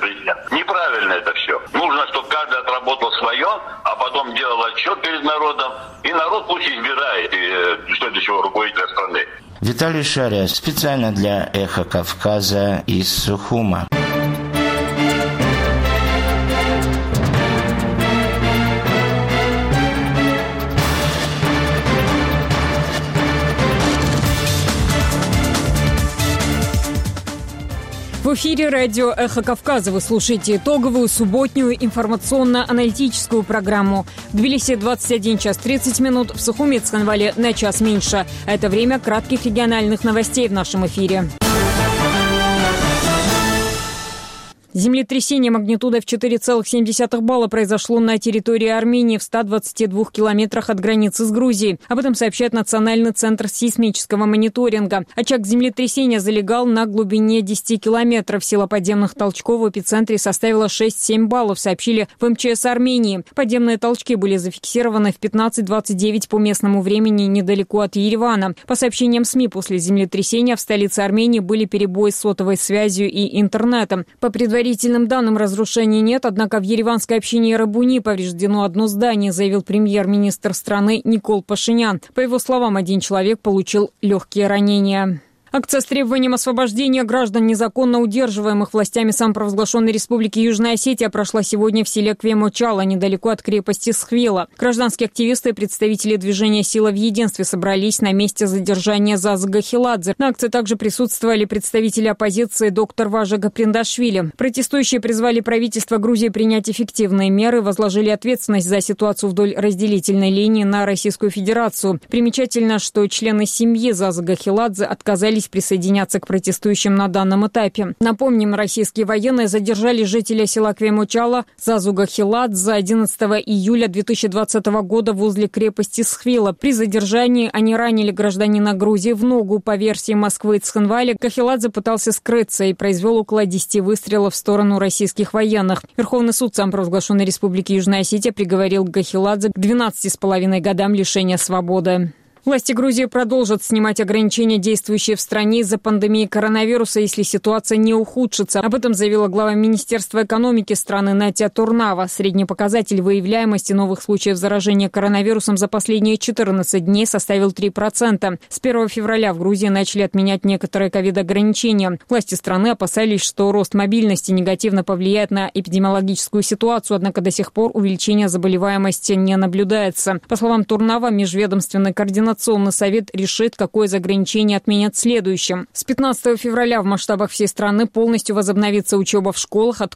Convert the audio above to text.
президент. Неправильно это все. Нужно, чтобы каждый отработал свое, а потом делал отчет перед народом, и народ пусть избирает следующего руководителя страны. Виталий Шария специально для «Эхо Кавказа» из Сухума. В эфире радио «Эхо Кавказа». Вы слушаете итоговую субботнюю информационно-аналитическую программу. В Тбилиси 21 час 30 минут, в Сухуме и Цхинвале на час меньше. Это время кратких региональных новостей в нашем эфире. Землетрясение магнитудой в 4,7 балла произошло на территории Армении в 122 километрах от границы с Грузией. Об этом сообщает Национальный центр сейсмического мониторинга. Очаг землетрясения залегал на глубине 10 километров. Сила подземных толчков в эпицентре составила 6,7 баллов, сообщили в МЧС Армении. Подземные толчки были зафиксированы в 15:29 по местному времени недалеко от Еревана. По сообщениям СМИ, после землетрясения в столице Армении были перебои с сотовой связью и интернетом. По предварительным данным, разрушений нет, однако в ереванской общине Рабуни повреждено одно здание, заявил премьер-министр страны Никол Пашинян. По его словам, один человек получил легкие ранения. Акция с требованием освобождения граждан, незаконно удерживаемых властями самопровозглашенной республики Южная Осетия, прошла сегодня в селе Квемочала, недалеко от крепости Схвела. Гражданские активисты и представители движения «Сила в единстве» собрались на месте задержания Зазы Гахеладзе. На акции также присутствовали представители оппозиции доктор Важа Гаприндашвили. Протестующие призвали правительство Грузии принять эффективные меры, возложили ответственность за ситуацию вдоль разделительной линии на Российскую Федерацию. Примечательно, что члены семьи Зазы Гахеладзе отказались присоединяться к протестующим на данном этапе. Напомним, российские военные задержали жителя села Квемочала Зазу Гахеладзе 11 июля 2020 года возле крепости Схвела. При задержании они ранили гражданина Грузии в ногу. По версии Москвы и Цхинваля, Гахеладзе пытался скрыться и произвел около 10 выстрелов в сторону российских военных. Верховный суд самопровозглашенной республики Южная Осетия приговорил Гахеладзе к 12,5 годам лишения свободы. Власти Грузии продолжат снимать ограничения, действующие в стране из-за пандемии коронавируса, если ситуация не ухудшится. Об этом заявила глава Министерства экономики страны Натя Турнава. Средний показатель выявляемости новых случаев заражения коронавирусом за последние 14 дней составил 3%. С 1 февраля в Грузии начали отменять некоторые ковид-ограничения. Власти страны опасались, что рост мобильности негативно повлияет на эпидемиологическую ситуацию, однако до сих пор увеличения заболеваемости не наблюдается. По словам Турнава, межведомственный координационный совет решит, какое из ограничений отменят следующим. С 15 февраля в масштабах всей страны полностью возобновится учеба в школах.